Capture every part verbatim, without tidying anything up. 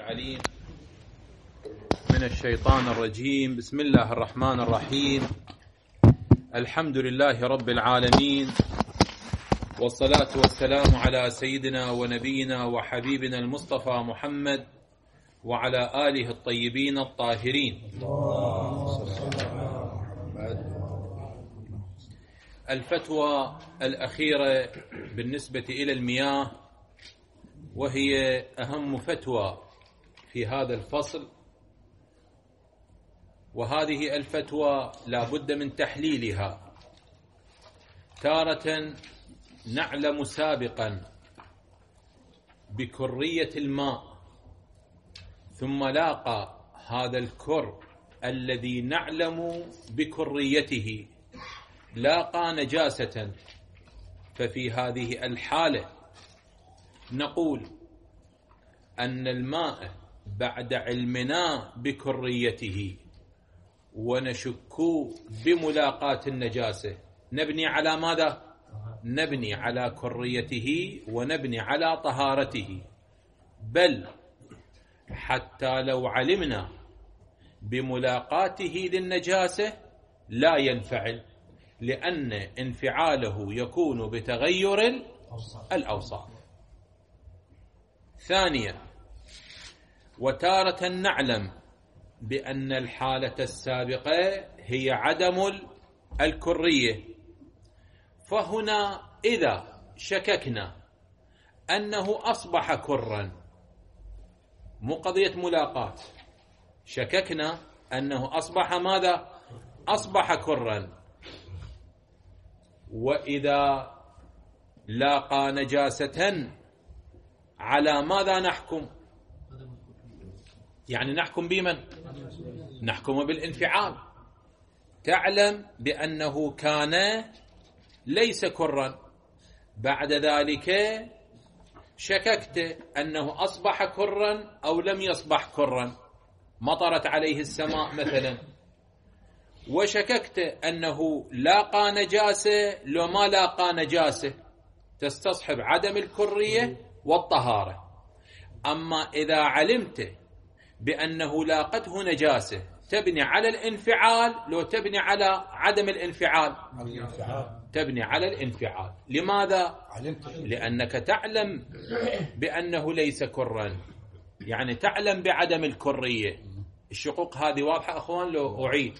العليم من الشيطان الرجيم. بسم الله الرحمن الرحيم. الحمد لله رب العالمين، والصلاة والسلام على سيدنا ونبينا وحبيبنا المصطفى محمد وعلى آله الطيبين الطاهرين. الفتوى الأخيرة بالنسبة إلى المياه، وهي أهم فتوى في هذا الفصل، وهذه الفتوى لا بد من تحليلها. تارة نعلم سابقا بكرية الماء، ثم لاقى هذا الكر الذي نعلم بكريته لاقى نجاسة، ففي هذه الحالة نقول أن الماء بعد علمنا بكريته ونشك بملاقاة النجاسة نبني على ماذا؟ نبني على كريته ونبني على طهارته. بل حتى لو علمنا بملاقاته للنجاسة لا ينفعل، لأن انفعاله يكون بتغير الأوصاف. ثانيا، وتارة نعلم بأن الحالة السابقة هي عدم الكرية، فهنا إذا شككنا أنه أصبح كرا، مو قضية ملاقاة، شككنا أنه أصبح ماذا؟ أصبح كرا، وإذا لاقى نجاسة على ماذا نحكم؟ يعني نحكم بمن؟ نحكم بالانفعال. تعلم بأنه كان ليس كرا، بعد ذلك شككت أنه أصبح كرا أو لم يصبح كرا، مطرت عليه السماء مثلا، وشككت أنه لاقى نجاسة لو ما لاقى نجاسة، تستصحب عدم الكرية والطهارة. أما إذا علمت بأنه لاقته نجاسة تبني على الانفعال لو تبني على عدم الانفعال؟ تبني على الانفعال. لماذا؟ لأنك تعلم بأنه ليس كرا، يعني تعلم بعدم الكرية. الشقوق هذه واضحة أخوان؟ لو أعيد،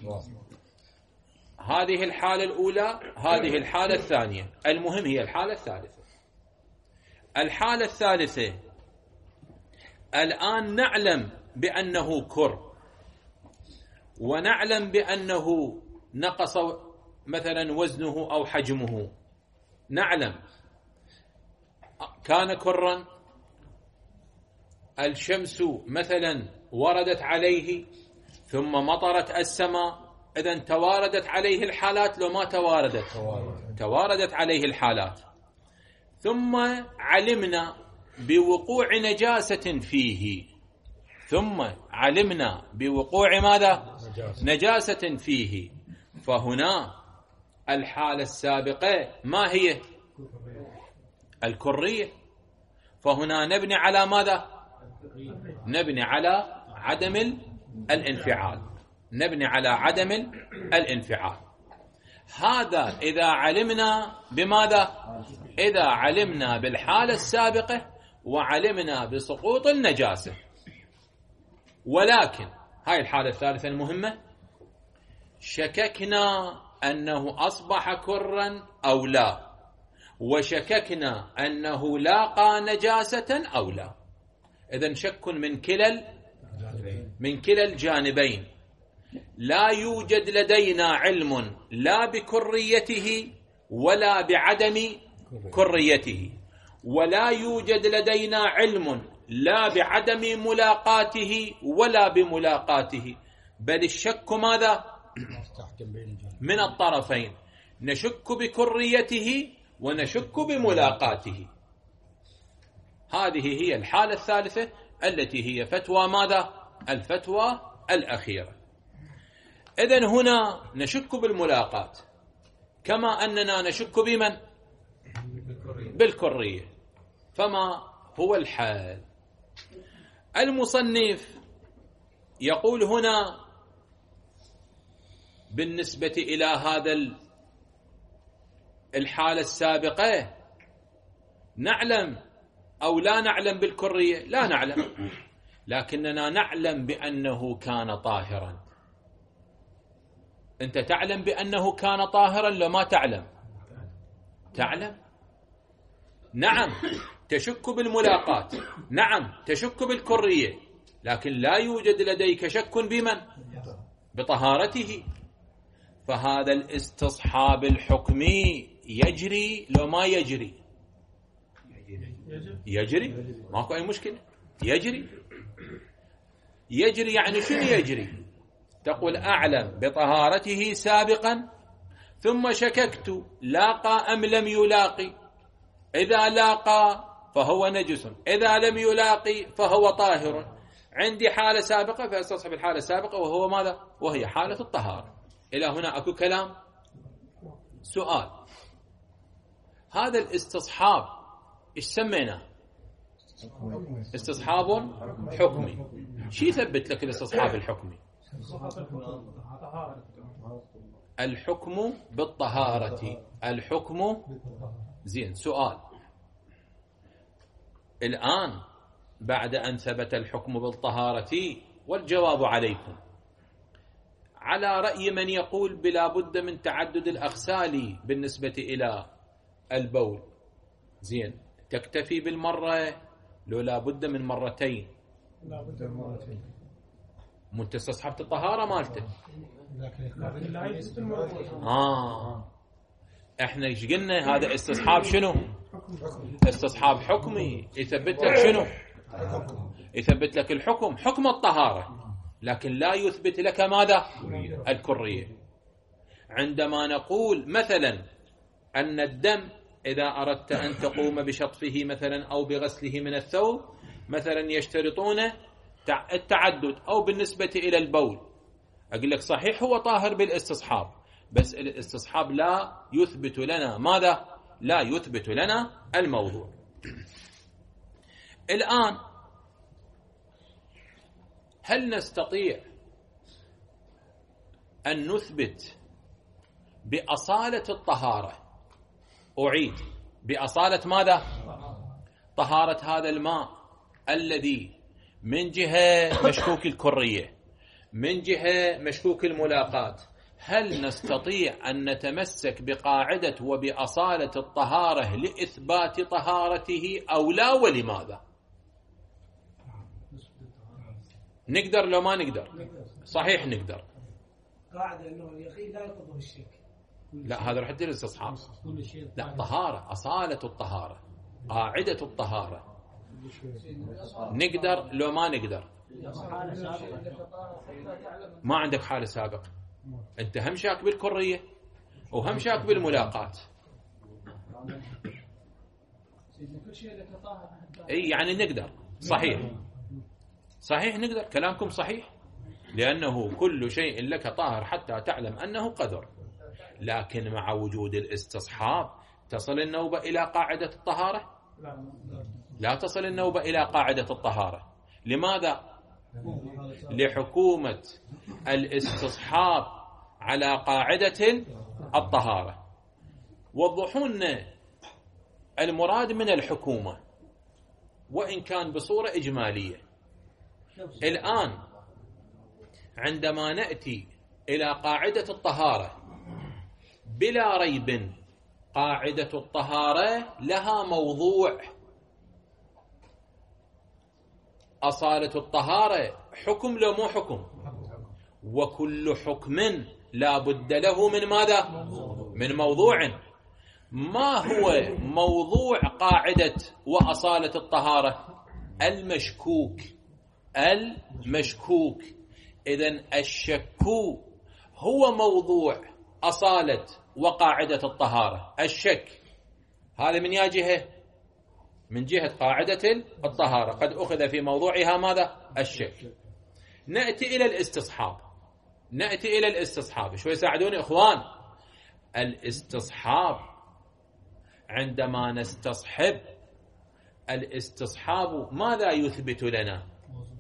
هذه الحالة الأولى، هذه الحالة الثانية، المهم هي الحالة الثالثة. الحالة الثالثة الآن نعلم بأنه كر، ونعلم بأنه نقص مثلا وزنه أو حجمه، نعلم كان كرا، الشمس مثلا وردت عليه ثم مطرت السماء، إذن تواردت عليه الحالات لو ما تواردت؟ تواردت عليه الحالات. ثم علمنا بوقوع نجاسة فيه، ثم علمنا بوقوع ماذا؟ نجاسة فيه. فهنا الحالة السابقة ما هي؟ الكرية. فهنا نبني على ماذا؟ نبني على عدم الانفعال، نبني على عدم الانفعال. هذا إذا علمنا بماذا؟ إذا علمنا بالحالة السابقة وعلمنا بسقوط النجاسة. ولكن هاي الحالة الثالثة المهمة، شككنا أنه أصبح كرا أو لا، وشككنا أنه لاقى نجاسة أو لا. إذن شك من كلا من كلا الجانبين. لا يوجد لدينا علم لا بكريته ولا بعدم كريته، ولا يوجد لدينا علم لا بعدم ملاقاته ولا بملاقاته، بل الشك ماذا؟ من الطرفين، نشك بكريته ونشك بملاقاته. هذه هي الحالة الثالثة التي هي فتوى ماذا؟ الفتوى الأخيرة. إذن هنا نشك بالملاقاة كما أننا نشك بمن؟ بالكرية. فما هو الحال؟ المصنف يقول هنا بالنسبة إلى هذا الحالة السابقة نعلم أو لا نعلم بالكرية؟ لا نعلم، لكننا نعلم بأنه كان طاهرا. أنت تعلم بأنه كان طاهرا لو ما تعلم؟ تعلم. نعم تشك بالملاقات، نعم تشك بالكرية، لكن لا يوجد لديك شك بمن؟ بطهارته. فهذا الاستصحاب الحكمي يجري لو ما يجري؟ يجري، ماكو أي مشكلة، يجري. يجري يعني شنو يجري؟ تقول أعلم بطهارته سابقا ثم شككت لاقى أم لم يلاقي، إذا لاقى فهو نجس، إذا لم يلاقي فهو طاهر. عندي حالة سابقة فاستصحب الحالة السابقة وهو ماذا؟ وهي حالة الطهارة. إلى هنا أكو كلام. سؤال، هذا الاستصحاب إيش سميناه؟ استصحاب حكمي. شي يثبت لك الاستصحاب الحكمي؟ الحكم بالطهارة. الحكم زين. سؤال، الآن بعد أن ثبت الحكم بالطهارة، والجواب عليكم، على رأي من يقول بلا بد من تعدد الأغسال بالنسبة إلى البول، زين، تكتفي بالمرة لو لا بد من مرتين؟ لا بد من مرتين. منت استصحبت الطهارة مالته. آه احنا ايش قلنا؟ هذا استصحاب شنو؟ استصحاب حكمي، يثبت لك شنو؟ يثبت لك الحكم، حكم الطهارة، لكن لا يثبت لك ماذا؟ الكرية. عندما نقول مثلا أن الدم إذا أردت أن تقوم بشطفه مثلا أو بغسله من الثوب مثلا يشترطون التعدد، أو بالنسبة إلى البول أقول لك صحيح هو طاهر بالاستصحاب، بس الاستصحاب لا يثبت لنا ماذا؟ لا يثبت لنا الموضوع. الآن هل نستطيع أن نثبت بأصالة الطهارة؟ أعيد، بأصالة ماذا؟ طهارة هذا الماء الذي من جهة مشكوك الكرية، من جهة مشكوك الملاقات. هل نستطيع أن نتمسك بقاعدة وبأصالة الطهارة لإثبات طهارته أو لا؟ ولماذا؟ نقدر لو ما نقدر؟ صحيح نقدر. قاعدة أنه اليقين لا يقضه الشك. لا هذا رح تدير الاستصحاب. لا، طهارة، أصالة الطهارة، قاعدة الطهارة. نقدر لو ما نقدر؟ ما عندك حالة سابقة، أنت هم شاك بالكرية وهم شاك بالملاقات. أي يعني نقدر. صحيح صحيح نقدر، كلامكم صحيح، لأنه كل شيء لك طاهر حتى تعلم أنه قدر. لكن مع وجود الاستصحاب تصل النوبة إلى قاعدة الطهارة؟ لا تصل النوبة إلى قاعدة الطهارة. لماذا؟ لحكومة الاستصحاب على قاعدة الطهارة. وضحوا لنا المراد من الحكومة وإن كان بصورة إجمالية. الآن عندما نأتي إلى قاعدة الطهارة، بلا ريب قاعدة الطهارة لها موضوع. أصالة الطهارة حكم لو مو حكم؟ وكل حكم لا بد له من ماذا؟ من موضوع. ما هو موضوع قاعدة وأصالة الطهارة؟ المشكوك. المشكوك. إذن الشك هو موضوع أصالة وقاعدة الطهارة. الشك هذا من يا جهة؟ من جهة قاعدة الطهارة، قد أخذ في موضوعها ماذا؟ الشك. نأتي إلى الاستصحاب. نأتي إلى الاستصحاب شوي ساعدوني إخوان. الاستصحاب عندما نستصحب، الاستصحاب ماذا يثبت لنا؟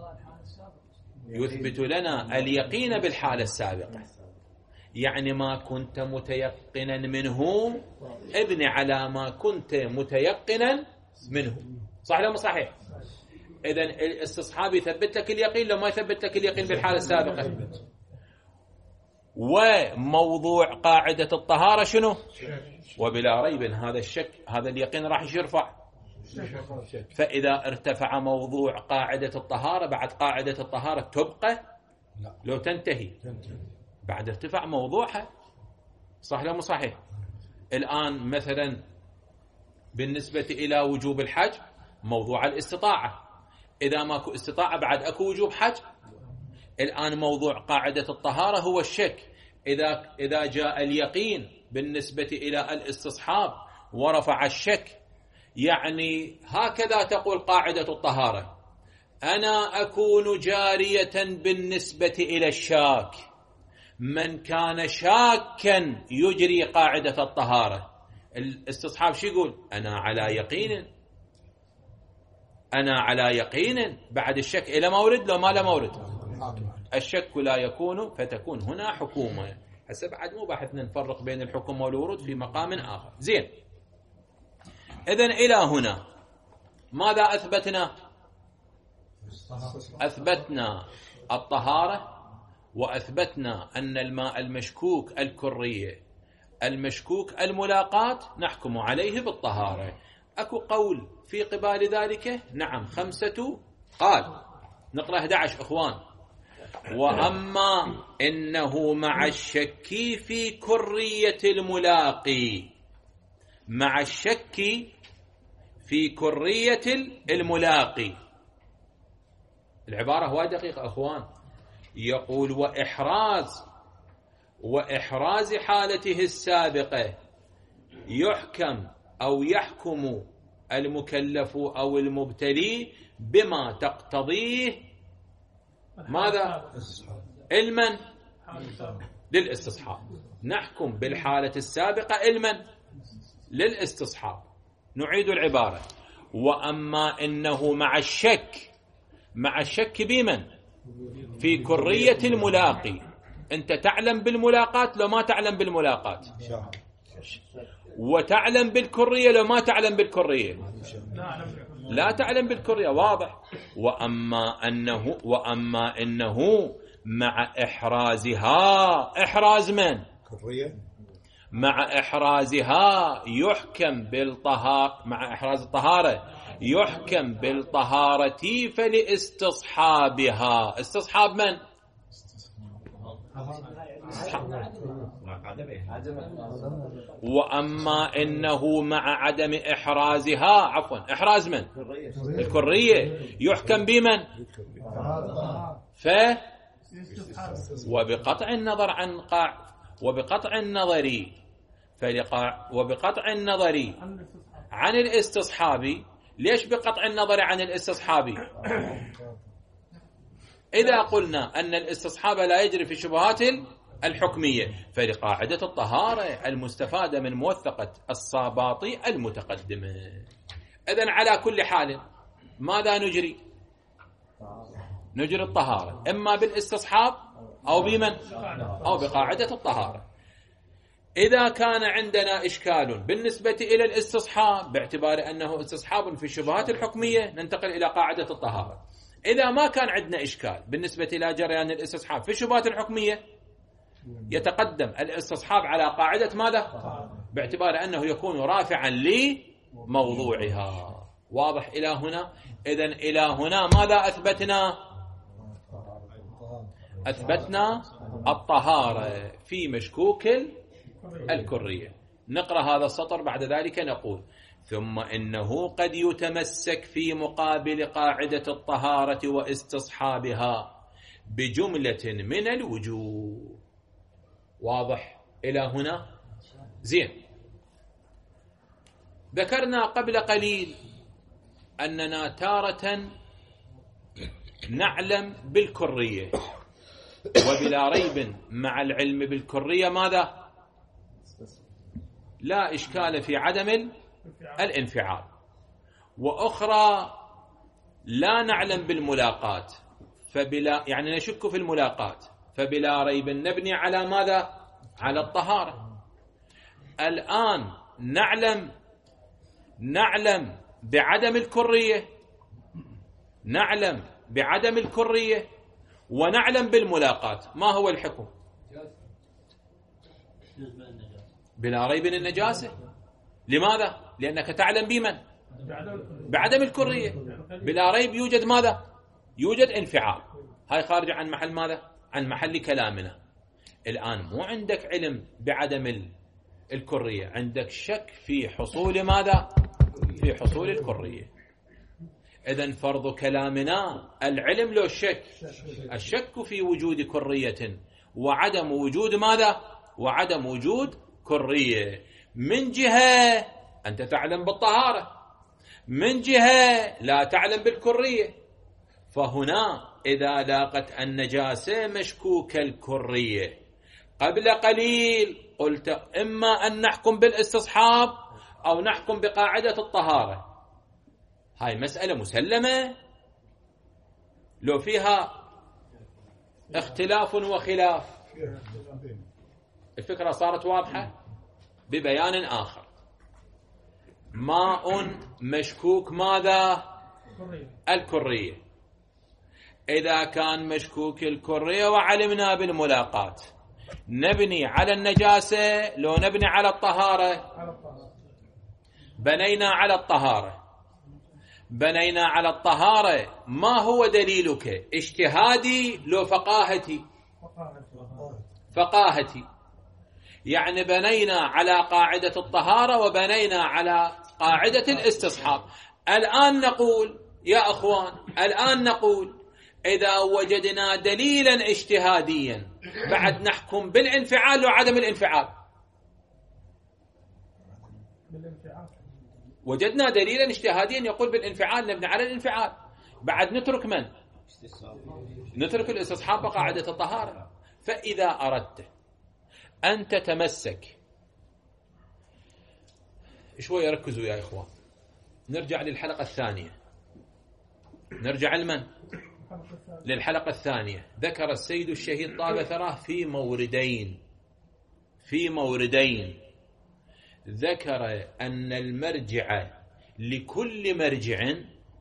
يثبت لنا اليقين بالحالة السابقة، يعني ما كنت متيقنا منه ابني على ما كنت متيقنا منه. صح ولا مو صحيح؟ إذن الاستصحاب يثبت لك اليقين لو ما يثبت لك اليقين بالحالة السابقة. وموضوع قاعدة الطهارة شنو؟ وبلا ريب هذا الشك هذا اليقين راح يرفع. فإذا ارتفع موضوع قاعدة الطهارة بعد قاعدة الطهارة تبقى لو تنتهي بعد ارتفاع موضوعها. صح ولا مو صحيح؟ الآن مثلا بالنسبة إلى وجوب الحج موضوع الاستطاعة، إذا ماكو استطاعة بعد أكو وجوب حج. الآن موضوع قاعدة الطهارة هو الشك، إذا إذا جاء اليقين بالنسبة إلى الاستصحاب ورفع الشك، يعني هكذا تقول قاعدة الطهارة: أنا أكون جارية بالنسبة إلى الشاك. من كان شاكا يجري قاعدة الطهارة. الاستصحاب شو يقول؟ أنا على يقين، أنا على يقين. بعد الشك إلى مورد لو ما له مورد. الشك لا يكون فتكون هنا حكومة. هسه بعد مو بحثنا نفرق بين الحكومة والورود في مقام آخر. زين، إذن إلى هنا ماذا أثبتنا؟ أثبتنا الطهارة، وأثبتنا أن الماء المشكوك الكرية المشكوك الملاقات نحكم عليه بالطهارة. أكو قول في قبال ذلك؟ نعم، خمسة قال. نقرأ أحد عشر أخوان. وأما إنه مع الشك في كرية الملاقي، مع الشك في كرية الملاقي، العبارة هو دقيقة أخوان. يقول وإحراز وإحراز حالته السابقة يحكم أو يحكم المكلف أو المبتلي بما تقتضيه ماذا؟ علما للاستصحاب. نحكم بالحالة السابقة علما للاستصحاب. نعيد العبارة: وأما إنه مع الشك، مع الشك بمن؟ في كرية الملاقي. أنت تعلم بالملاقات لو ما تعلم بالملاقات، وتعلم بالكرية لو ما تعلم بالكرية، لا تعلم بالكرية. واضح. وأما أنه وأما إنه مع إحرازها، إحراز من؟ كرية. مع إحرازها يحكم بالطهارة، مع إحراز الطهارة يحكم بالطهارة فلاستصحابها. استصحاب من؟ وأما إنه مع عدم إحرازها، عفوا إحراز من؟ الكرية. يحكم بمن؟ ف وبقطع النظر عن قاع وبقطع النظر فلقاع وبقطع النظر عن الاستصحاب. ليش بقطع النظر عن الاستصحاب؟ إذا قلنا أن الاستصحاب لا يجري في الشبهات الحكمية فلقاعدة الطهارة المستفادة من موثقة الصاباطي المتقدمة. إذن على كل حال ماذا نجري؟ نجري الطهارة إما بالاستصحاب أو بمن؟ أو بقاعدة الطهارة. إذا كان عندنا إشكال بالنسبة إلى الاستصحاب باعتبار أنه استصحاب في الشبهات الحكمية ننتقل إلى قاعدة الطهارة. إذا ما كان عندنا إشكال بالنسبة إلى جريان الاستصحاب في الشبهات الحكمية يتقدم الاستصحاب على قاعدة ماذا؟ باعتبار أنه يكون رافعا لموضوعها. واضح إلى هنا؟ إذن إلى هنا ماذا أثبتنا؟ أثبتنا الطهارة في مشكوك الكرية. نقرأ هذا السطر بعد ذلك نقول: ثم إنه قد يتمسك في مقابل قاعدة الطهارة واستصحابها بجملة من الوجوه. واضح إلى هنا؟ زين. ذكرنا قبل قليل أننا تارة نعلم بالكرية، وبلا ريب مع العلم بالكرية ماذا؟ لا إشكال في عدم الانفعال. وأخرى لا نعلم بالملاقات، فبلا يعني نشك في الملاقات، فبلا ريب نبني على ماذا؟ على الطهارة. الآن نعلم نعلم بعدم الكرية، نعلم بعدم الكرية ونعلم بالملاقات. ما هو الحكم؟ بلا ريب النجاسة. لماذا؟ لأنك تعلم بمن؟ بعدم الكرية. بلا ريب يوجد ماذا؟ يوجد انفعال. هاي خارجة عن محل ماذا؟ عن محل كلامنا. الآن مو عندك علم بعدم الكرية، عندك شك في حصول ماذا؟ في حصول الكرية. إذن فرض كلامنا العلم لو الشك، الشك في وجود كرية وعدم وجود ماذا؟ وعدم وجود كرية. من جهة أنت تعلم بالطهارة، من جهة لا تعلم بالكرية. فهنا إذا لاقت النجاسة مشكوك الكرية قبل قليل قلت إما أن نحكم بالاستصحاب أو نحكم بقاعدة الطهارة. هاي مسألة مسلمة، لو فيها اختلاف وخلاف الفكرة صارت واضحة ببيان آخر. ماء مشكوك ماذا؟ الكرية. إذا كان مشكوك الكرية وعلمنا بالملاقات نبني على النجاسة لو نبني على الطهارة؟ بنينا على الطهارة. بنينا على الطهارة. ما هو دليلك؟ اجتهادي لو فقاهتي؟ فقاهتي. يعني بنينا على قاعدة الطهارة وبنينا على قاعدة الاستصحاب. الآن نقول يا أخوان، الآن نقول إذا وجدنا دليلا اجتهاديا بعد نحكم بالانفعال وعدم الانفعال. وجدنا دليلا اجتهاديا يقول بالانفعال نبني على الانفعال، بعد نترك من؟ نترك الاستصحاب بقاعدة الطهارة. فإذا أردت أن تتمسك، شوية ركزوا يا إخوان، نرجع للحلقة الثانية، نرجع لمن؟ للحلقة الثانية. ذكر السيد الشهيد طاب ثراه في موردين، في موردين ذكر أن المرجع لكل مرجع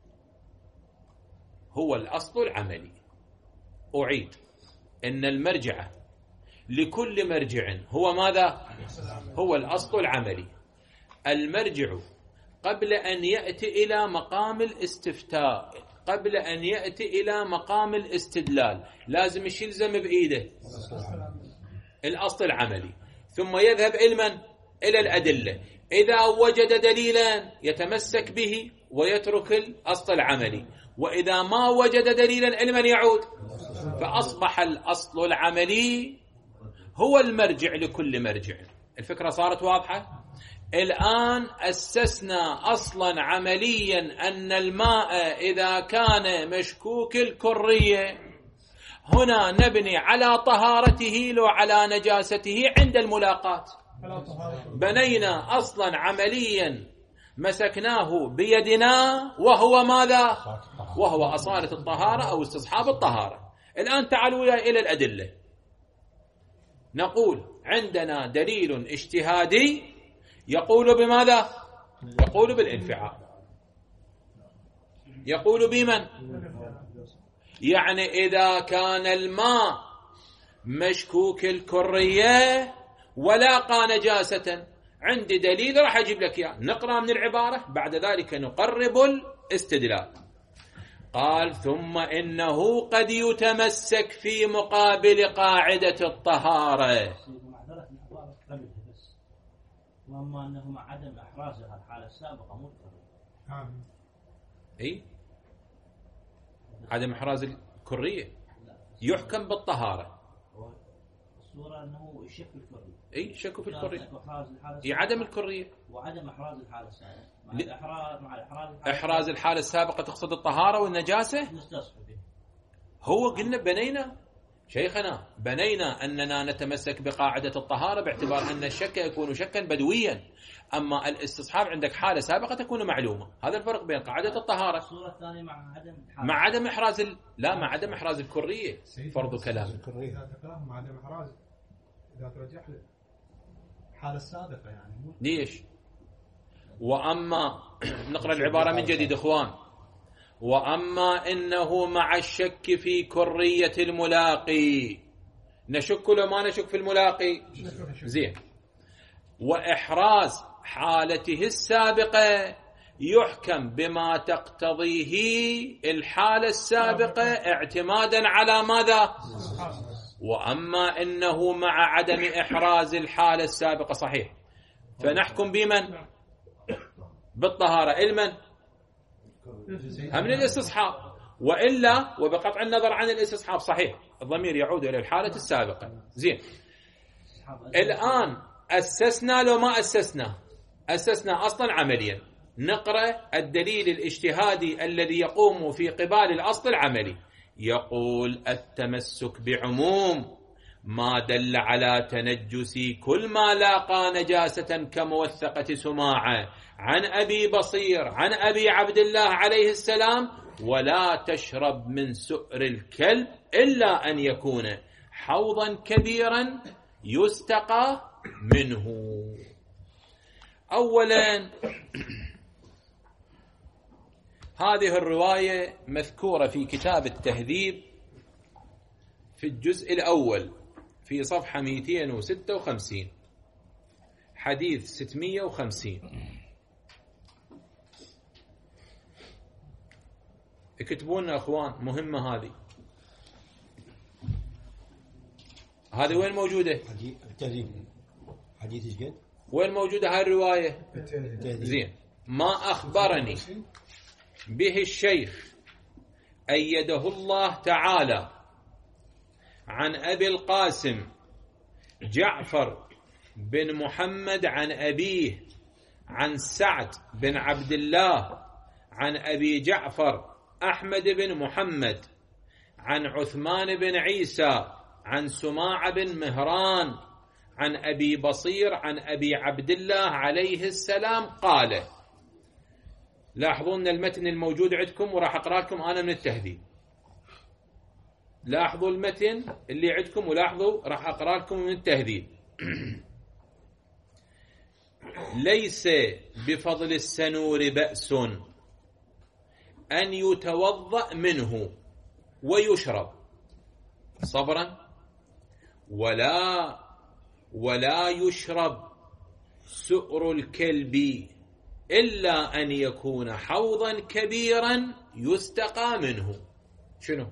هو الأصل العملي. أعيد، أن المرجع لكل مرجع هو ماذا؟ هو الأصل العملي. المرجع قبل أن يأتي إلى مقام الاستفتاء، قبل أن يأتي إلى مقام الاستدلال، لازم يلزم بإيده الأصل العملي، ثم يذهب علما إلى الأدلة. إذا وجد دليلا يتمسك به ويترك الأصل العملي، وإذا ما وجد دليلا علما يعود. فأصبح الأصل العملي هو المرجع لكل مرجع. الفكرة صارت واضحة؟ الآن أسسنا أصلا عمليا أن الماء إذا كان مشكوك الكرية هنا نبني على طهارته لو على نجاسته عند الملاقات. بنينا أصلا عمليا مسكناه بيدنا وهو ماذا؟ وهو أصالة الطهارة أو استصحاب الطهارة. الآن تعالوا إلى الأدلة. نقول عندنا دليل اجتهادي يقول بماذا؟ يقول بالانفعال. يقول بمن؟ يعني إذا كان الماء مشكوك الكرية ولاقى نجاسة، عندي دليل راح أجيب لك إياه. نقرأ من العبارة بعد ذلك نقرب الاستدلال. قال ثم إنه قد يتمسك في مقابل قاعدة الطهارة. وأما أنه مع عدم إحرازها الحالة السابقة مذكرة. أي عدم إحراز الكرية يحكم بالطهارة. الصورة أنه الشك في الكرية. أي شك في الكرية. أي عدم الكرية وعدم إحراز الحالة السابقة. مع ل... الإحراز مع الإحراز إحراز الحالة السابقة تقصد الطهارة والنجاسة. هو قلنا بنينا شيخنا بنينا أننا نتمسك بقاعدة الطهارة باعتبار أن الشك يكون شكا بدويا، أما الاستصحاب عندك حالة سابقة تكون معلومة. هذا الفرق بين قاعدة الطهارة الصورة الثانية مع عدم مع عدم إحراز ال... لا مع عدم إحراز الكرية. فرض كلام إذا تكلم مع عدم إحراز، إذا ترجح له الحالة السابقة يعني ليش؟ وأما نقرأ العبارة من جديد إخوان. وأما إنه مع الشك في كرية الملاقي، نشك لو ما نشك في الملاقي زين، وإحراز حالته السابقة يحكم بما تقتضيه الحالة السابقة اعتمادا على ماذا؟ وأما إنه مع عدم إحراز الحالة السابقة صحيح، فنحكم بمن؟ بالطهارة المن؟ هم من الاستصحاب، وإلا وبقطع النظر عن الاستصحاب صحيح الضمير يعود إلى الحالة السابقة. زين الآن أسسنا لو ما أسسنا، أسسنا أصلا عمليا، نقرأ الدليل الاجتهادي الذي يقوم في قبال الأصل العملي. يقول التمسك بعموم ما دل على تنجس كل ما لاقى نجاسة كموثقة سماعة عن أبي بصير عن أبي عبد الله عليه السلام، ولا تشرب من سؤر الكلب إلا أن يكون حوضا كبيرا يستقى منه. أولا هذه الرواية مذكورة في كتاب التهذيب في الجزء الأول في صفحة مئتين وستة وخمسين حديث ستمئة وخمسين. اكتبون أخوان مهمة هذه. هذه وين موجودة؟ التهذيب حديث ايش قد؟ وين موجودة هاي الرواية؟ زين ما أخبرني به الشيخ أيده الله تعالى عن أبي القاسم جعفر بن محمد عن أبيه عن سعد بن عبد الله عن أبي جعفر أحمد بن محمد عن عثمان بن عيسى عن سماع بن مهران عن أبي بصير عن أبي عبد الله عليه السلام قال. لاحظون المتن الموجود عندكم وراح أقرأ لكم أنا من التهذيب. لاحظوا المتن اللي عندكم ولاحظوا راح أقرأ لكم من التهذيب. ليس بفضل السنور بأس أن يتوضأ منه ويشرب صبرا، ولا ولا يشرب سؤر الكلب إلا أن يكون حوضا كبيرا يستقى منه. شنو؟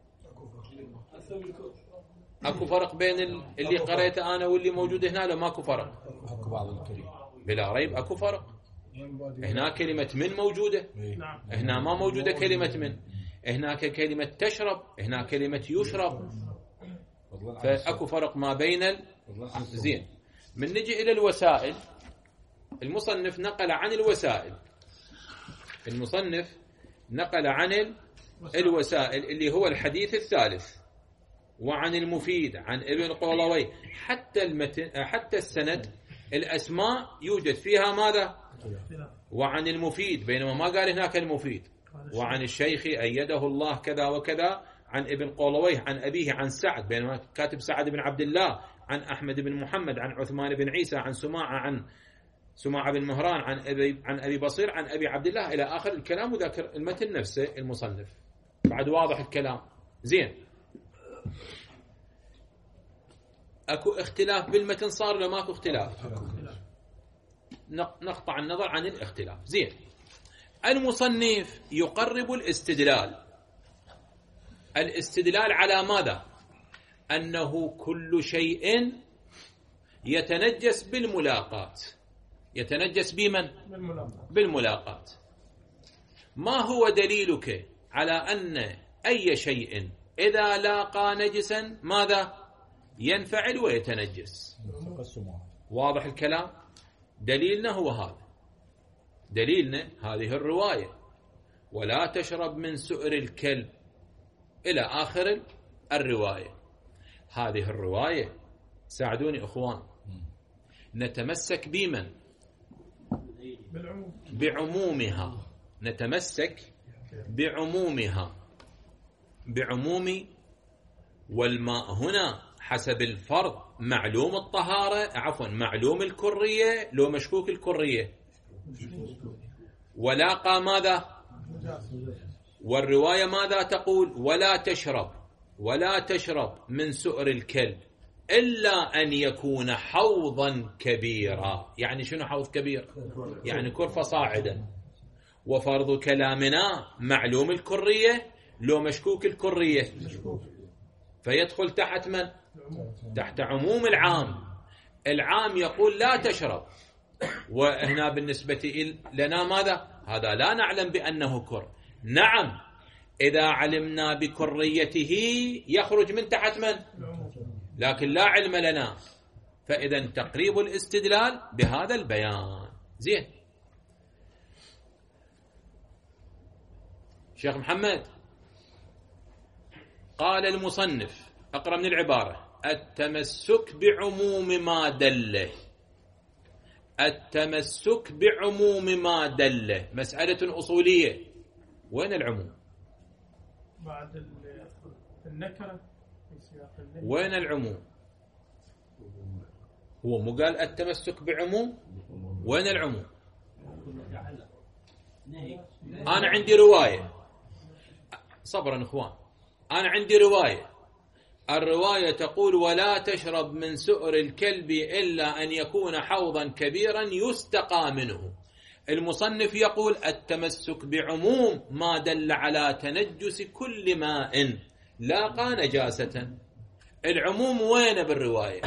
أكو فرق بين اللي قرأته أنا واللي موجود هنا؟ لو ماكو فرق؟ بلا ريب أكو فرق. هنا كلمة من موجودة، هنا ما موجودة كلمة من. هناك كلمة تشرب، هنا كلمة يشرب، فأكو فرق ما بين ال... زين. من نجي إلى الوسائل، المصنف نقل عن الوسائل، المصنف نقل عن الوسائل اللي هو الحديث الثالث، وعن المفيد عن ابن قولوي، حتى المتن حتى السند الأسماء يوجد فيها ماذا؟ وعن المفيد، بينما ما قال هناك المفيد. وعن الشيخ أيده الله كذا وكذا عن ابن قولويه عن أبيه عن سعد، بينما كاتب سعد بن عبد الله عن أحمد بن محمد عن عثمان بن عيسى عن سماعة عن سماعة بن مهران عن أبي عن أبي بصير عن أبي عبد الله إلى آخر الكلام، وذكر المتن نفسه المصنف. بعد واضح الكلام. زين. أكو اختلاف بالمتن صار ولا ماكو اختلاف؟ نقطع النظر عن الاختلاف. زين. المصنف يقرب الاستدلال. الاستدلال على ماذا؟ أنه كل شيء يتنجس بالملاقات. يتنجس بمن؟ بالملاقات. ما هو دليلك على أن أي شيء إذا لاقى نجسا ماذا؟ ينفعل ويتنجس. واضح الكلام؟ دليلنا هو هذا، دليلنا هذه الرواية، ولا تشرب من سؤر الكلب إلى آخر الرواية. هذه الرواية ساعدوني أخوان، نتمسك بمن؟ بعمومها، نتمسك بعمومها، بعموم. والماء هنا حسب الفرض معلوم الطهارة، عفوا معلوم الكرية لو مشكوك الكرية، ولاقى ماذا؟ والرواية ماذا تقول؟ ولا تشرب ولا تشرب من سؤر الكلب إلا أن يكون حوضا كبيرا. يعني شنو حوض كبير؟ يعني كرفة صاعدا. وفرض كلامنا معلوم الكرية لو مشكوك الكرية، فيدخل تحت من؟ تحت عموم العام. العام يقول لا تشرب، وهنا بالنسبة لنا ماذا؟ هذا لا نعلم بأنه كر. نعم إذا علمنا بكريته يخرج من تحت من؟ لكن لا علم لنا، فإذا تقريب الاستدلال بهذا البيان. زين شيخ محمد، قال المصنف، أقرأ من العبارة: التمسك بعموم ما دله. التمسك بعموم ما دله مسألة أصولية. وين العموم؟ بعد النكرة في سياق النهي. وين العموم؟ هو مو قال التمسك بعموم؟ وين العموم؟ أنا عندي رواية، صبرا إخوان، أنا عندي رواية، الرواية تقول ولا تشرب من سؤر الكلب إلا أن يكون حوضا كبيرا يستقى منه. المصنف يقول التمسك بعموم ما دل على تنجس كل ماء لاقى نجاسة. العموم وين بالرواية؟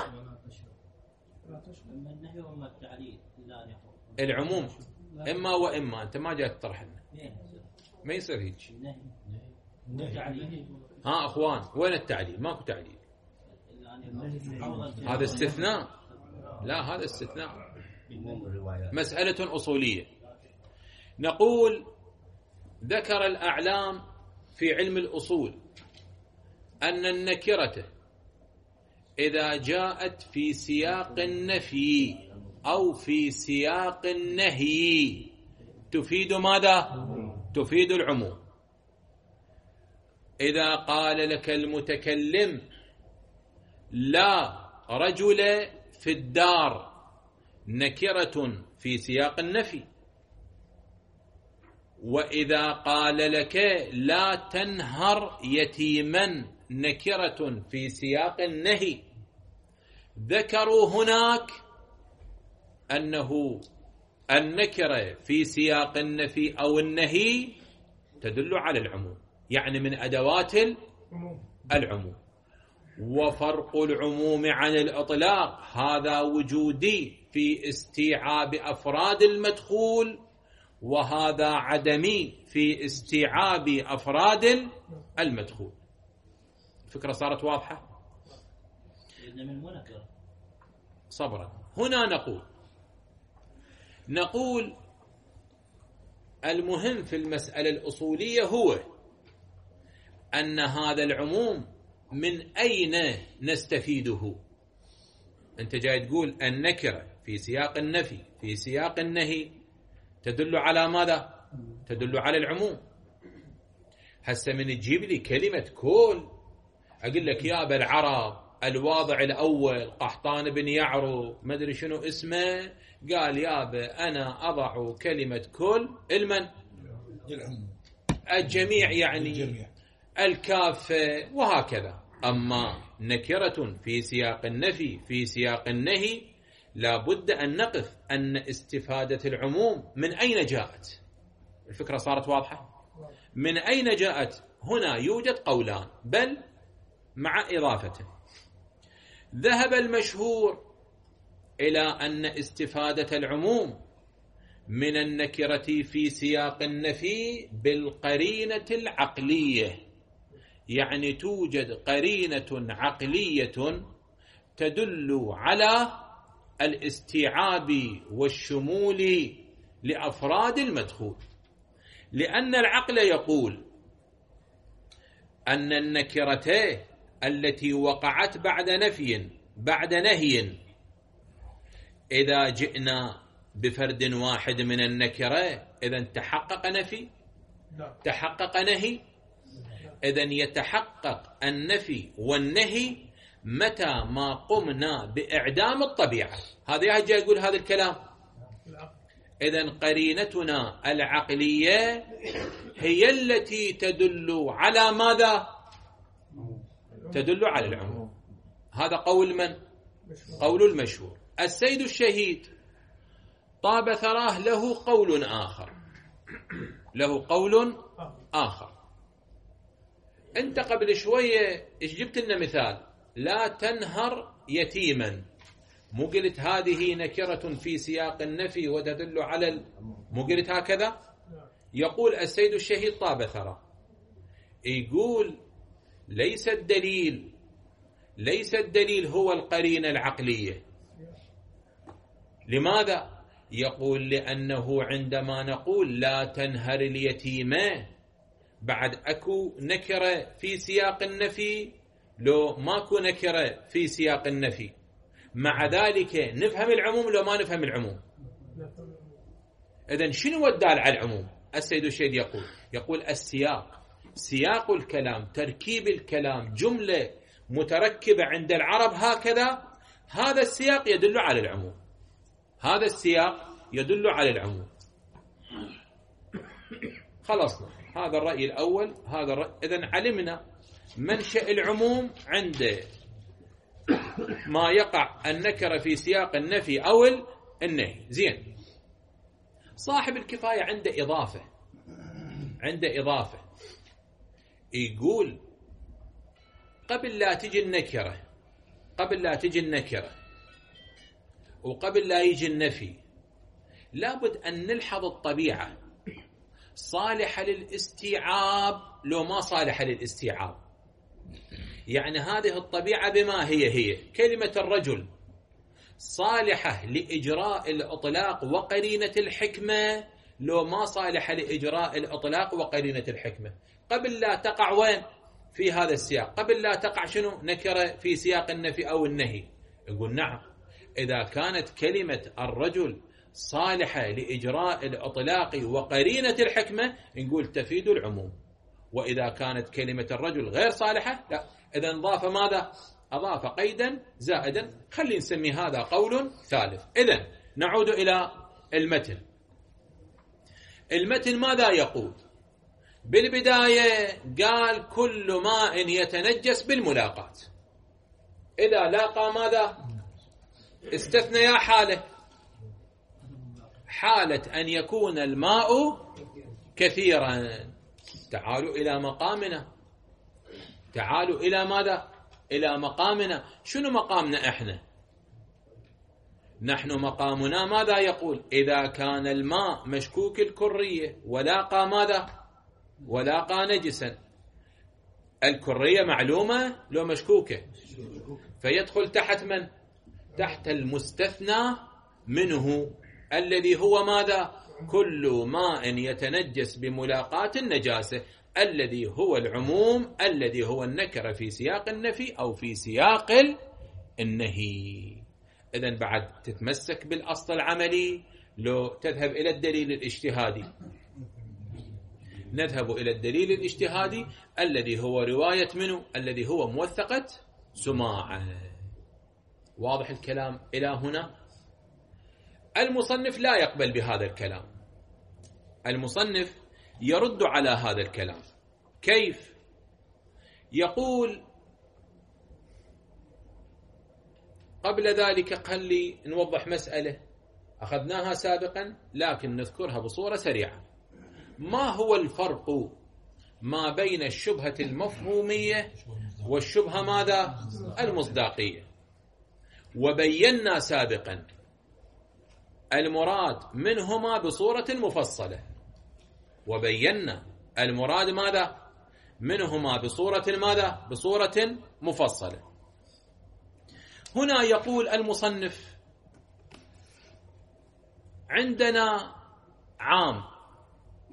العموم إما وإما. أنت ما جاءت تطرح لنا، ما يصير هيك. ها أخوان وين التعليل؟ ماكو تعليل، هذا استثناء. لا هذا استثناء، مسألة أصولية. نقول ذكر الأعلام في علم الأصول أن النكرة إذا جاءت في سياق النفي أو في سياق النهي تفيد ماذا؟ تفيد العموم. إذا قال لك المتكلم لا رجل في الدار، نكرة في سياق النفي. وإذا قال لك لا تنهر يتيما، نكرة في سياق النهي. ذكروا هناك أنه النكرة في سياق النفي أو النهي تدل على العموم، يعني من أدوات العموم. وفرق العموم عن الإطلاق هذا وجودي في استيعاب أفراد المدخول، وهذا عدمي في استيعاب أفراد المدخول. الفكرة صارت واضحة؟ صبرا. هنا نقول نقول المهم في المسألة الأصولية هو أن هذا العموم من أين نستفيده؟ أنت جاي تقول النكرة في سياق النفي في سياق النهي تدل على ماذا؟ تدل على العموم. هسه من تجيب لي كلمة كل، أقول لك يا بالعرب الواضع الأول قحطان بن يعرو ما أدري شنو اسمه، قال يابا أنا أضع كلمة كل المن الجميع، يعني الجميع. الكافة وهكذا. أما نكرة في سياق النفي في سياق النهي لابد أن نقف أن استفادة العموم من أين جاءت. الفكرة صارت واضحة؟ من أين جاءت؟ هنا يوجد قولان بل مع إضافة. ذهب المشهور إلى أن استفادة العموم من النكرة في سياق النفي بالقرينة العقلية، يعني توجد قرينة عقلية تدل على الاستيعاب والشمول لأفراد المدخول، لأن العقل يقول أن النكرة التي وقعت بعد نفي بعد نهي، إذا جئنا بفرد واحد من النكرة إذا تحقق نفي تحقق نهي. إذا يتحقق النفي والنهي متى ما قمنا بإعدام الطبيعة. هذا يجي يقول هذا الكلام. إذا قرينتنا العقلية هي التي تدل على ماذا؟ تدل على العموم. هذا قول من؟ قول المشهور. السيد الشهيد طاب ثراه له قول آخر له قول آخر. أنت قبل شوية إيش جبت لنا مثال؟ لا تنهر يتيما، مو قلت هذه نكرة في سياق النفي وتدل على ال... مو قلت هكذا؟ يقول السيد الشهيد طاب ثراه، يقول ليس الدليل ليس الدليل هو القرينة العقلية. لماذا؟ يقول لأنه عندما نقول لا تنهر اليتيمة بعد أكو نكرة في سياق النفي، لو ماكو نكرة في سياق النفي مع ذلك نفهم العموم لو ما نفهم العموم. إذن شنو الدال على العموم؟ السيد الشهيد يقول يقول السياق سياق الكلام، تركيب الكلام، جملة متركبة عند العرب هكذا، هذا السياق يدل على العموم. هذا السياق يدل على العموم. خلصنا هذا الرأي الأول. هذا الرأي. إذن علمنا منشأ العموم عند ما يقع النكرة في سياق النفي أو النهي. زين. صاحب الكفاية عنده إضافة عنده إضافة يقول قبل لا تجي النكرة قبل لا تجي النكرة وقبل لا يجي النفي لابد أن نلحظ الطبيعة صالحة للاستيعاب لو ما صالحة للاستيعاب. يعني هذه الطبيعة بما هي هي كلمة الرجل صالحة لإجراء الإطلاق وقرينة الحكمة لو ما صالحة لإجراء الإطلاق وقرينة الحكمة. قبل لا تقع وين في هذا السياق؟ قبل لا تقع شنو؟ نكرة في سياق النفي أو النهي. يقول نعم، إذا كانت كلمة الرجل صالحة لإجراء الإطلاق وقرينة الحكمة نقول تفيد العموم. وإذا كانت كلمة الرجل غير صالحة لا. إذا أضاف ماذا؟ أضاف قيدا زائدا. خلي نسمي هذا قول ثالث. إذن نعود إلى المتن. المتن ماذا يقول؟ بالبداية قال كل ماء يتنجس بالملاقات. إذا لاقى ماذا؟ استثنى يا حالة حالة أن يكون الماء كثيرا. تعالوا إلى مقامنا تعالوا إلى ماذا؟ إلى مقامنا. شنو مقامنا إحنا؟ نحن مقامنا ماذا يقول؟ إذا كان الماء مشكوك الكرية ولاقى ماذا؟ ولاقى نجسا. الكرية معلومة لو مشكوكة فيدخل تحت من؟ تحت المستثنى منه الذي هو ماذا؟ كل ماء يتنجس بملاقاة النجاسة الذي هو العموم الذي هو النكرة في سياق النفي أو في سياق النهي. إذن بعد تتمسك بالأصل العملي لو تذهب إلى الدليل الاجتهادي. نذهب إلى الدليل الاجتهادي الذي هو رواية منه الذي هو موثقة سماعه. واضح الكلام إلى هنا؟ المصنف لا يقبل بهذا الكلام. المصنف يرد على هذا الكلام. كيف؟ يقول قبل ذلك خلي نوضح مسألة أخذناها سابقا لكن نذكرها بصورة سريعة. ما هو الفرق ما بين الشبهة المفهومية والشبهة ماذا؟ المصداقية. وبينا سابقا المراد منهما بصورة مفصلة. وبينا المراد ماذا؟ منهما بصورة ماذا؟ بصورة مفصلة. هنا يقول المصنف عندنا عام،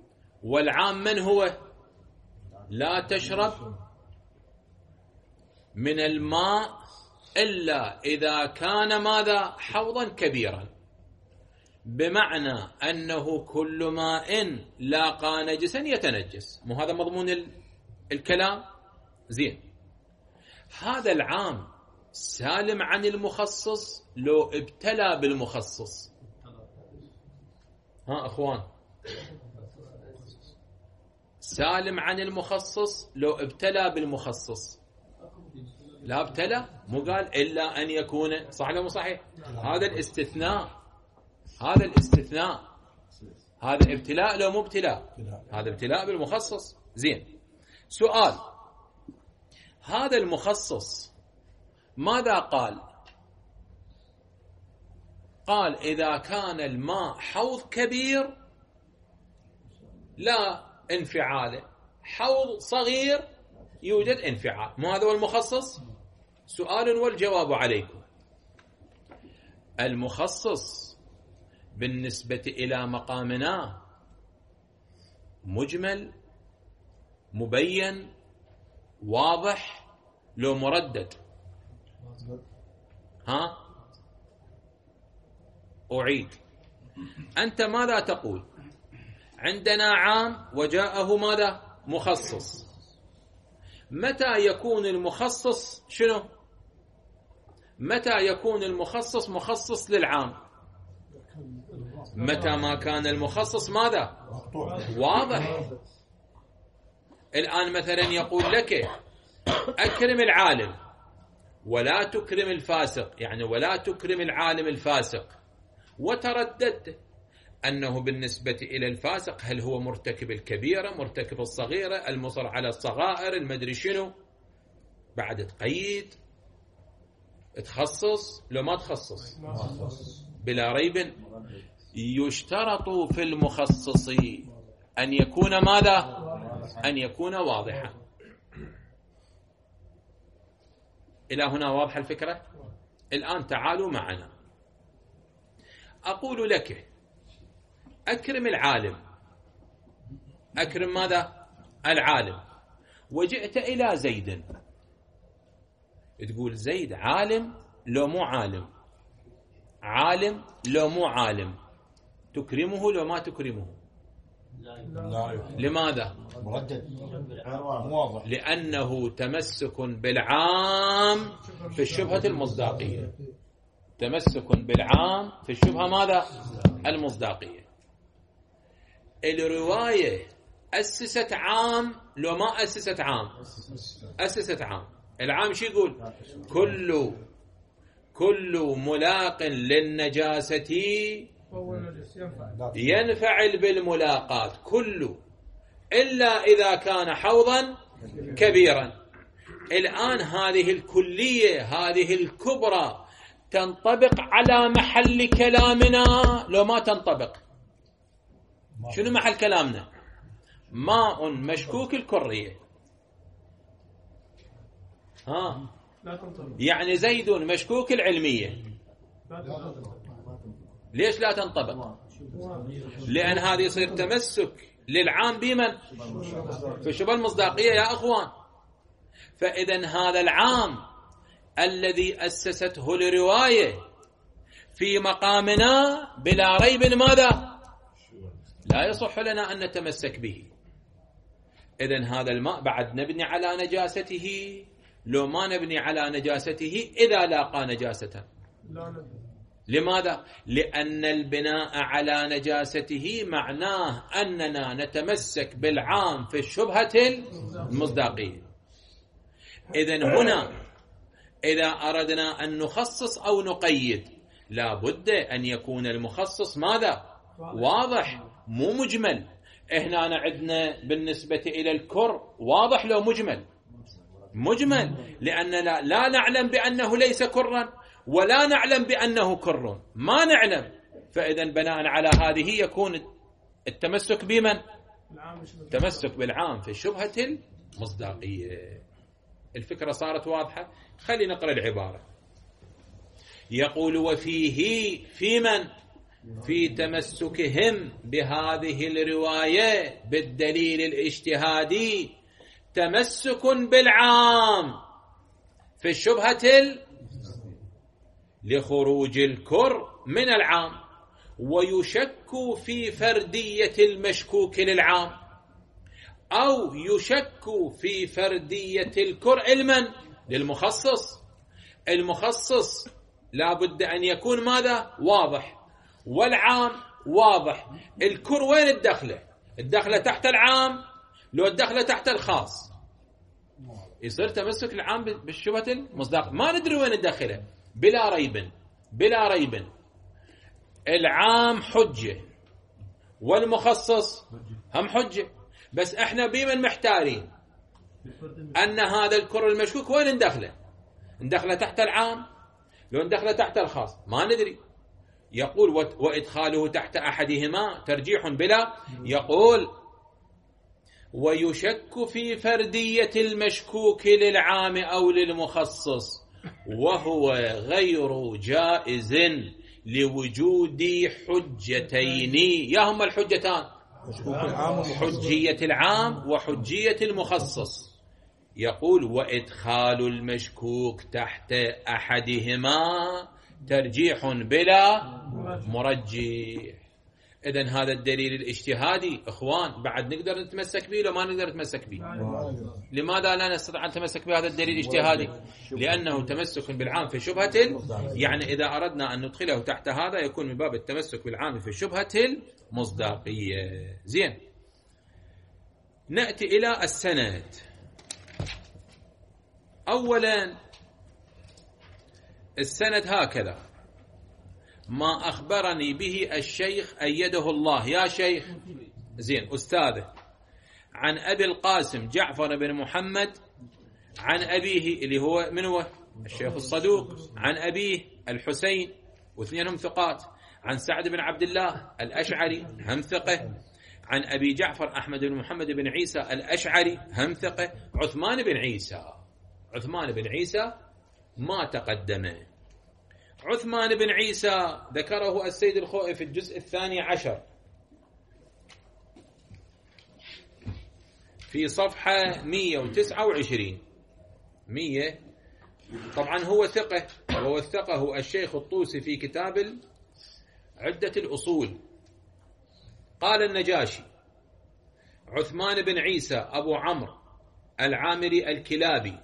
والعام من هو؟ لا تشرب من الماء إلا إذا كان ماذا حوضا كبيرا، بمعنى أنه كل ماء لاقى نجسا يتنجس. مو هذا مضمون الكلام؟ زين، هذا العام سالم عن المخصص لو ابتلى بالمخصص؟ ها أخوان، سالم عن المخصص لو ابتلى بالمخصص؟ لا ابتلى، مو قال إلا أن يكون، صح ولا مو صحيح؟ هذا الاستثناء، هذا الاستثناء، هذا ابتلاء لو مو ابتلاء؟ هذا ابتلاء بالمخصص. زين، سؤال، هذا المخصص ماذا قال؟ قال إذا كان الماء حوض كبير لا انفعال، حوض صغير يوجد انفعال. مو هذا هو المخصص؟ سؤال والجواب عليكم. المخصص بالنسبة إلى مقامنا مجمل، مبين، واضح، لو مردد؟ ها أعيد، أنت ماذا تقول؟ عندنا عام وجاءه ماذا؟ مخصص. متى يكون المخصص شنو؟ متى يكون المخصص مخصص للعام؟ متى ما كان المخصص ماذا؟ واضح. الآن مثلا يقول لك أكرم العالم ولا تكرم الفاسق، يعني ولا تكرم العالم الفاسق، وترددت أنه بالنسبة إلى الفاسق هل هو مرتكب الكبيرة، مرتكب الصغيرة، المصر على الصغائر، المدري شنو، بعد تقيد، تخصص لو ما تخصص؟ بلا ريب يشترط في المخصص أن يكون ماذا؟ أن يكون واضحا. إلى هنا واضح الفكرة؟ الآن تعالوا معنا، أقول لك أكرم العالم، أكرم ماذا؟ العالم، وجئت إلى زيد، تقول زيد عالم لو مو عالم؟ عالم لو مو عالم، تكرمه لو ما تكرمه؟ لا. لماذا؟ مردد واضح، لأنه تمسك بالعام في الشبهة المصداقية، تمسك بالعام في الشبهة ماذا؟ المصداقية. الرواية أسست عام لو ما أسست عام؟ أسست عام. العام شو يقول؟ كل كل ملاق للنجاسة ينفعل بالملاقات، كل إلا إذا كان حوضا كبيرا. الآن هذه الكلية، هذه الكبرى، تنطبق على محل كلامنا لو ما تنطبق؟ شنو محل كلامنا؟ ماء مشكوك الكرية، ها، يعني زيد مشكوك العلمية. ليش لا تنطبق؟ لأن هذا يصير تمسك للعام بمن؟ في الشبهة المصداقية يا أخوان. فإذا هذا العام الذي أسسته الرواية في مقامنا بلا ريب ماذا؟ لا يصح لنا أن نتمسك به. إذن هذا الماء بعد نبني على نجاسته لو ما نبني على نجاسته إذا لاقى نجاسة. لماذا؟ لأن البناء على نجاسته معناه أننا نتمسك بالعام في الشبهة المصداقية. إذن هنا إذا أردنا أن نخصص أو نقيد لا بد أن يكون المخصص ماذا؟ واضح، مو مجمل. إحنا عندنا بالنسبة إلى الكر واضح لو مجمل؟ مجمل، لأننا لا نعلم بأنه ليس كرا ولا نعلم بأنه كر، ما نعلم. فإذا بناء على هذه يكون التمسك بمن؟ التمسك بالعام في الشبهة المصداقية. الفكرة صارت واضحة؟ خلي نقرأ العبارة. يقول وفيه في من؟ في تمسكهم بهذه الرواية بالدليل الاجتهادي تمسك بالعام في الشبهة ال... لخروج الكر من العام، ويشك في فردية المشكوك للعام، أو يشك في فردية الكر علما للمخصص. المخصص لا بد أن يكون ماذا؟ واضح، والعام واضح. الكر وين الدخلة؟ الدخلة تحت العام لو الدخلة تحت الخاص، يصير تمسك العام بالشبهة المصداق. ما ندري وين الدخلة. بلا ريب بلا ريب العام حجة والمخصص هم حجة، بس احنا بمن محتارين أن هذا الكر المشكوك وين اندخله؟ اندخله تحت العام لو اندخله تحت الخاص ما ندري. يقول وإدخاله تحت أحدهما ترجيح بلا، يقول ويشك في فردية المشكوك للعام أو للمخصص، وهو غير جائز لوجود حجتين. يا هما الحجتان؟ حجية العام وحجية المخصص. يقول وإدخال المشكوك تحت أحدهما ترجيح بلا مرجح. إذن هذا الدليل الاجتهادي إخوان بعد نقدر نتمسك به لو ما نقدر نتمسك به؟ لماذا لا نستطيع أن نتمسك بهذا الدليل الاجتهادي؟ لأنه تمسك بالعام في شبهة، يعني إذا أردنا أن ندخله تحت هذا يكون من باب التمسك بالعام في شبهة المصداقية. زين، نأتي إلى السند. أولا السند هكذا: ما أخبرني به الشيخ أيده الله. يا شيخ زين أستاذه، عن أبي القاسم جعفر بن محمد عن أبيه اللي هو من هو الشيخ الصدوق، عن أبيه الحسين واثنينهم ثقات، عن سعد بن عبد الله الأشعري هم ثقة، عن أبي جعفر أحمد بن محمد بن عيسى الأشعري هم ثقة، عثمان بن عيسى. عثمان بن عيسى ما تقدم. عثمان بن عيسى ذكره السيد الخوئي في الجزء الثاني عشر في صفحة مئة وتسعة وعشرين. مئة طبعا هو ثقة، ووثقه الشيخ الطوسي في كتاب عدة الأصول. قال النجاشي: عثمان بن عيسى أبو عمرو العامري الكلابي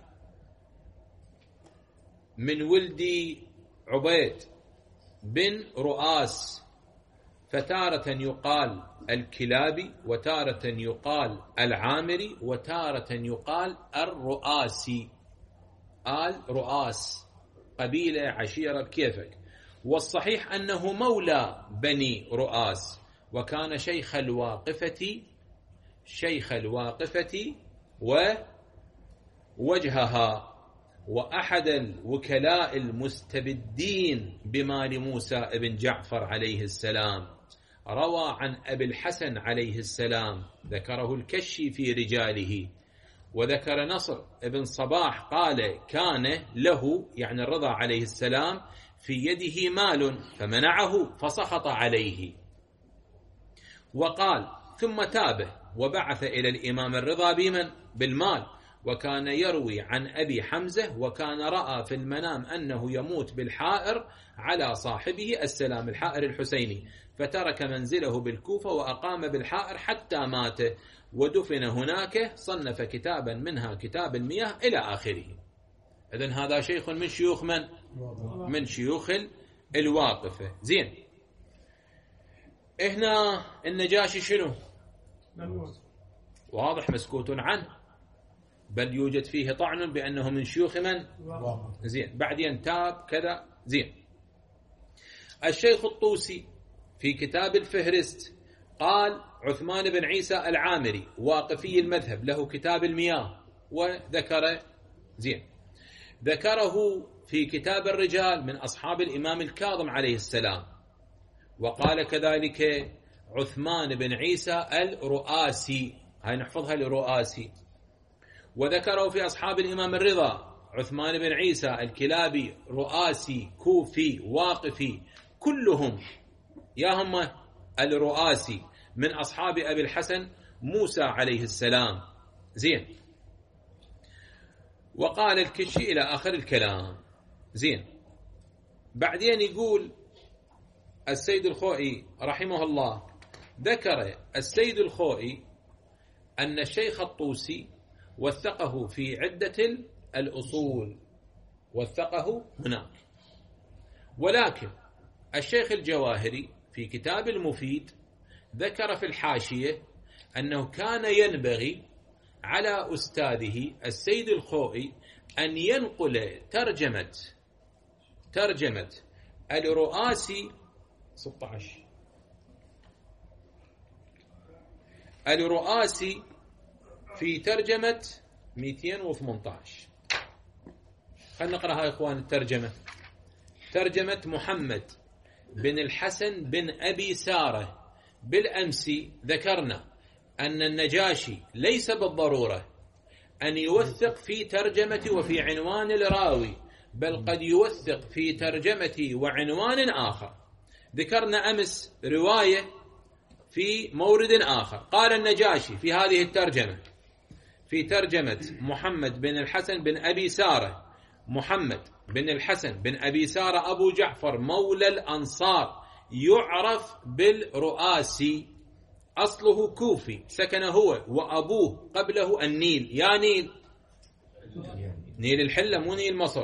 من ولد عبيد بن رؤاس، فتارة يقال الكلابي وتارة يقال العامري وتارة يقال الرؤاسي. آل رؤاس قبيلة عشيرة بكيفك. والصحيح أنه مولى بني رؤاس، وكان شيخ الواقفة شيخ الواقفة ووجهها، وأحد الوكلاء المستبدين بمال موسى بن جعفر عليه السلام. روى عن أبي الحسن عليه السلام، ذكره الكشي في رجاله. وذكر نصر بن صباح قال: كان له يعني الرضا عليه السلام في يده مال فمنعه فسخط عليه. وقال: ثم تابه وبعث إلى الإمام الرضا بمن بالمال، وكان يروي عن أبي حمزة، وكان رأى في المنام أنه يموت بالحائر على صاحبه السلام، الحائر الحسيني، فترك منزله بالكوفة وأقام بالحائر حتى مات، ودفن هناك. صنف كتابا منها كتاب المياه إلى آخره. إذن هذا شيخ من شيوخ من؟ من شيوخ الواقفة. زين، هنا النجاشي شنو؟ واضح مسكوت عنه، بل يوجد فيه طعن بأنه من شيوخ من؟ زين، بعدين تاب كذا. زين، الشيخ الطوسي في كتاب الفهرست قال: عثمان بن عيسى العامري واقفي المذهب، له كتاب المياه، وذكر زين ذكره في كتاب الرجال من أصحاب الإمام الكاظم عليه السلام. وقال كذلك عثمان بن عيسى الرؤاسي، هاي نحفظها الرؤاسي. وذكره في أصحاب الإمام الرضا عثمان بن عيسى الكلابي رؤاسي كوفي واقفي، كلهم يا هم الرؤاسي من أصحاب أبي الحسن موسى عليه السلام. زين، وقال الكشي إلى آخر الكلام. زين. بعدين يقول السيد الخوئي رحمه الله: ذكر السيد الخوئي أن الشيخ الطوسي وثقه في عدة الأصول، وثقه هناك. ولكن الشيخ الجواهري في كتاب المفيد ذكر في الحاشية أنه كان ينبغي على أستاذه السيد الخوئي أن ينقل ترجمة ترجمة الرؤاسي ستة عشر الرؤاسي في ترجمة مئتين وثمانية عشر. خلنا نقرأ يا إخوان الترجمة. ترجمة محمد بن الحسن بن أبي سارة. بالأمس ذكرنا أن النجاشي ليس بالضرورة أن يوثق في ترجمة وفي عنوان الراوي، بل قد يوثق في ترجمة وعنوان آخر. ذكرنا أمس رواية في مورد آخر، قال النجاشي في هذه الترجمة، في ترجمة محمد بن الحسن بن أبي سارة: محمد بن الحسن بن أبي سارة أبو جعفر مولى الأنصار، يعرف بالرؤاسي، أصله كوفي، سكن هو وأبوه قبله النيل. يا نيل، نيل الحلة مو نيل مصر.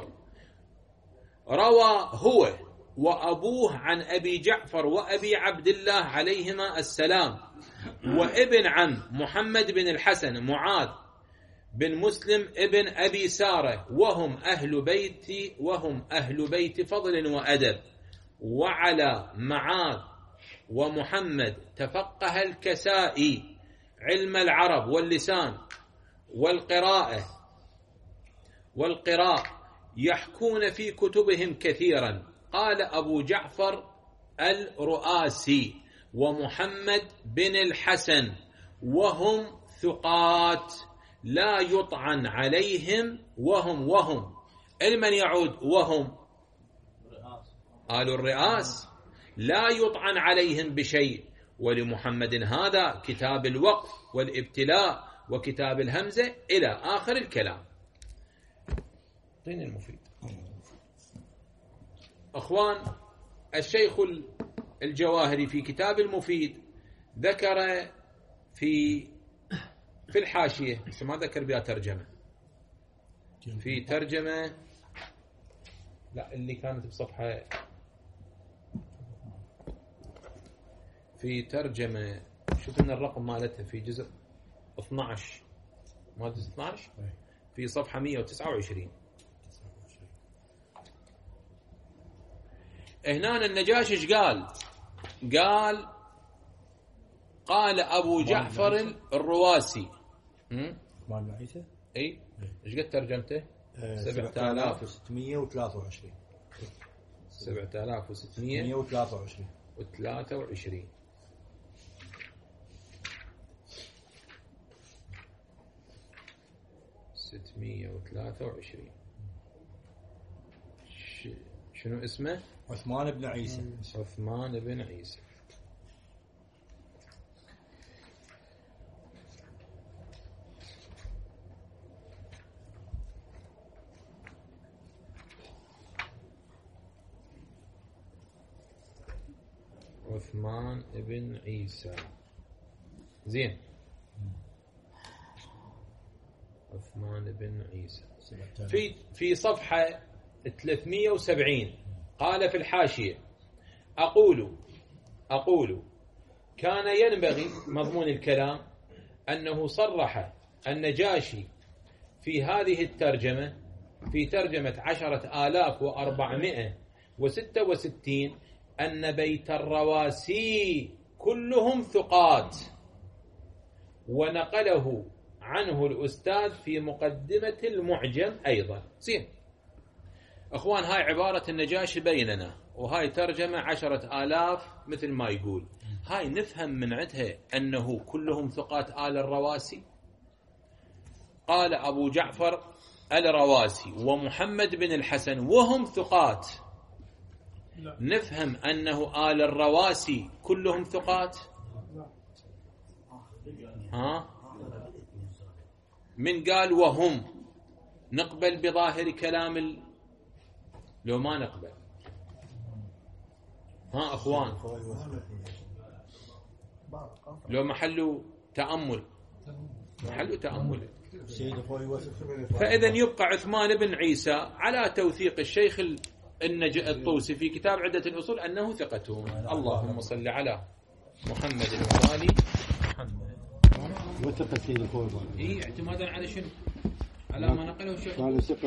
روى هو وأبوه عن أبي جعفر وأبي عبد الله عليهما السلام، وابن عم محمد بن الحسن معاذ بن مسلم ابن أبي سارة، وهم أهل بيت وهم أهل بيت فضل وأدب. وعلى معاذ ومحمد تفقه الكسائي علم العرب واللسان والقراءة والقراء يحكون في كتبهم كثيرا. قال أبو جعفر الرؤاسي ومحمد بن الحسن وهم ثقات لا يطعن عليهم. وهم وهم المن يعود وهم آل الرئاس لا يطعن عليهم بشيء. ولمحمد هذا كتاب الوقف والابتلاء وكتاب الهمزة إلى آخر الكلام. طين المفيد. أخوان، الشيخ الجواهري في كتاب المفيد ذكر في في الحاشية، بس ما ذكر بها ترجمة، في ترجمة لا اللي كانت بصفحة، في ترجمة شوفنا الرقم مالتها في جزء اثناشر، ما جزء اثناشر في صفحة مئة وتسعة وعشرين. هنا النجاشي ايش قال؟ قال قال أبو جعفر الرواسي. مال عيسى؟ اي ايش قد ترجمته؟ سبعة آلاف وستمئة وثلاثة وعشرين. سبعة آلاف وستمئة وثلاثة وعشرين وثلاثة وعشرين. ستمئة وثلاثة وعشرين. شنو اسمه؟ عثمان بن عيسى. عثمان بن عيسى. عثمان بن عيسى. زين. عثمان بن عيسى في في صفحة ثلاثمئة وسبعين قال في الحاشية: أقول أقول كان ينبغي مضمون الكلام أنه صرح النجاشي في هذه الترجمة في ترجمة عشرة آلاف وأربعمائة وستة وستين أن بيت الرواسي كلهم ثقات، ونقله عنه الأستاذ في مقدمة المعجم أيضا. زين أخوان، هاي عبارة النجاشي بيننا، وهاي ترجمة عشرة آلاف مثل ما يقول. هاي نفهم من عندها أنه كلهم ثقات آل الرواسي. قال أبو جعفر الرواسي ومحمد بن الحسن وهم ثقات. لا. نفهم أنه آل الرواسي كلهم ثقات. ها؟ من قال وهم؟ نقبل بظاهر كلام ال... لو ما نقبل؟ ها أخوان، لو محله تأمل، محله تأمل. فإذا يبقى عثمان بن عيسى على توثيق الشيخ النج... الطوسي في كتاب عدة الأصول أنه ثقة. اللهم صل على محمد وآل محمد. وثقة سيد الخوي. إيه اعتمادا على شنو؟ على ما نقله الشيخ.